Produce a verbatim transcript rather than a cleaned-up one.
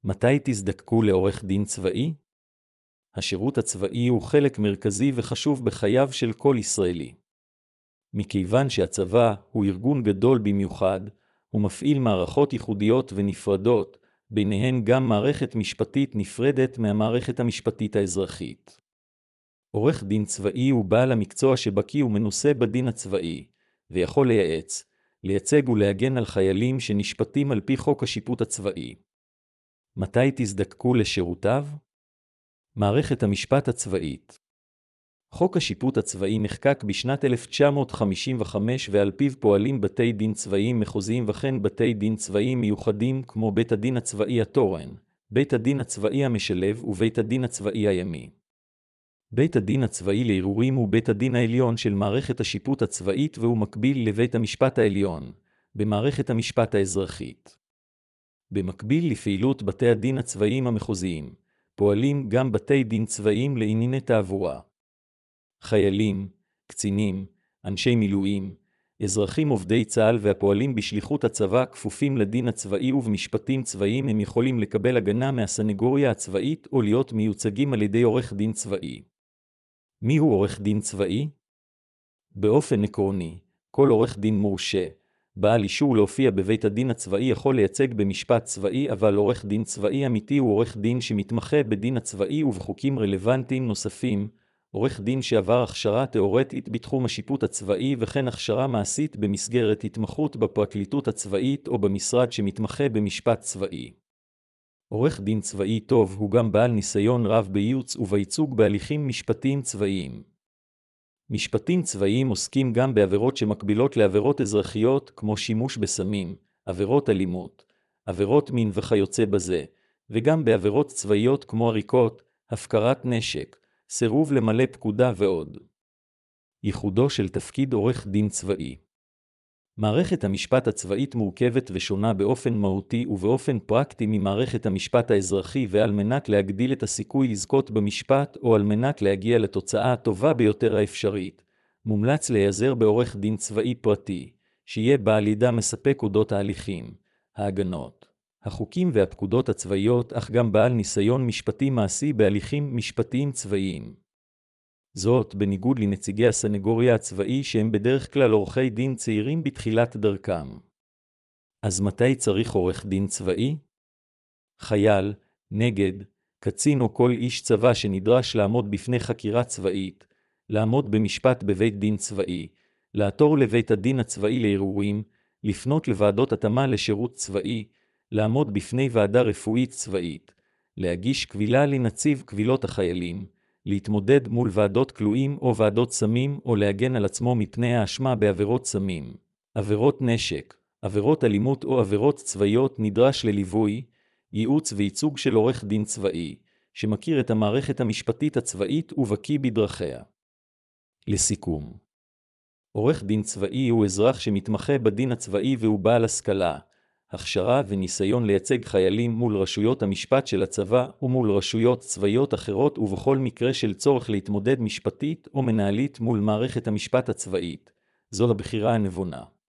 מתי תזדקקו לעורך דין צבאי? השירות הצבאי הוא חלק מרכזי וחשוב בחייו של כל ישראלי. מכיוון שהצבא הוא ארגון גדול במיוחד, הוא מפעיל מערכות ייחודיות ונפרדות, ביניהן גם מערכת משפטית נפרדת מהמערכת המשפטית האזרחית. עורך דין צבאי הוא בעל המקצוע שבקי ומנוסה בדין הצבאי, ויכול לייעץ, לייצג ולהגן על חיילים שנשפטים על פי חוק השיפוט הצבאי. מתי תזדקקו לשירותיו? מערכת המשפט הצבאית. חוק השיפוט הצבאי נחקק בשנת אלף תשע מאות חמישים וחמש ועל פיו פועלים בתי דין צבאיים מחוזיים וכן בתי דין צבאיים מיוחדים כמו בית הדין הצבאי התורן, בית הדין הצבאי המשלב ובית הדין הצבאי הימי. בית הדין הצבאי לערעורים הוא בית הדין העליון של מערכת השיפוט הצבאית והוא מקביל לבית המשפט העליון, במערכת המשפט האזרחית. במקביל לפעילות בתי הדין הצבאיים המחוזיים, פועלים גם בתי דין צבאיים לענייני תעבורה. חיילים, קצינים, אנשי מילואים, אזרחים עובדי צה"ל והפועלים בשליחות הצבא כפופים לדין הצבאי ובמשפטים צבאיים הם יכולים לקבל הגנה מהסנגוריה הצבאית או להיות מיוצגים על ידי עורך דין צבאי. מי הוא עורך דין צבאי? באופן עקרוני, כל עורך דין מורשה, בעל אישור להופיע בבית הדין הצבאי יכול לייצג במשפט צבאי, אבל עורך דין צבאי אמיתי הוא עורך דין שמתמחה בדין הצבאי ובחוקים רלוונטיים נוספים, עורך דין שעבר הכשרה תיאורטית בתחום השיפוט הצבאי וכן הכשרה מעשית במסגרת התמחות בפרקליטות הצבאית או במשרד שמתמחה במשפט צבאי. עורך דין צבאי טוב הוא גם בעל ניסיון רב בייעוץ ובייצוג בהליכים משפטיים צבאיים. משפטים צבאיים עוסקים גם בעבירות שמקבילות לעבירות אזרחיות כמו שימוש בסמים, עבירות אלימות, עבירות מין וכיוצא בזה, וגם בעבירות צבאיות כמו עריקות, הפקרת נשק, סירוב למלא פקודה ועוד. ייחודו של תפקיד עורך דין צבאי. מערכת המשפט הצבאית מורכבת ושונה באופן מהותי ובאופן פרקטי ממערכת המשפט האזרחי, ועל מנת להגדיל את הסיכוי לזכות במשפט או על מנת להגיע לתוצאה הטובה ביותר האפשרית, מומלץ להיעזר בעורך דין צבאי פרטי, שיהיה בעל ידע מספק אודות ההליכים, ההגנות, החוקים והפקודות הצבאיות, אך גם בעל ניסיון משפטי מעשי בהליכים משפטיים צבאיים. זאת בניגוד לנציגי הסנגוריה הצבאי שהם בדרך כלל עורכי דין צעירים בתחילת דרכם. אז מתי צריך עורך דין צבאי? חייל, נגד, קצין או כל איש צבא שנדרש לעמוד בפני חקירה צבאית, לעמוד במשפט בבית דין צבאי, לעתור לבית הדין הצבאי לערעורים, לפנות לוועדות התאמה לשירות צבאי, לעמוד בפני ועדה רפואית צבאית, להגיש קבילה לנציב קבילות החיילים, להתמודד מול ועדות כלואים או ועדות סמים או להגן על עצמו מפני האשמה בעבירות סמים, עבירות נשק, עבירות אלימות או עבירות צבאיות. נדרש לליווי, ייעוץ וייצוג של עורך דין צבאי, שמכיר את המערכת המשפטית הצבאית ובקיא בדרכיה. לסיכום, עורך דין צבאי הוא אזרח שמתמחה בדין הצבאי והוא בעל השכלה, הכשרה וניסיון לייצג חיילים מול רשויות המשפט של הצבא ומול רשויות צבאיות אחרות, ובכל מקרה של צורך להתמודד משפטית או מנהלית מול מערכת המשפט הצבאית. זו הבחירה הנבונה.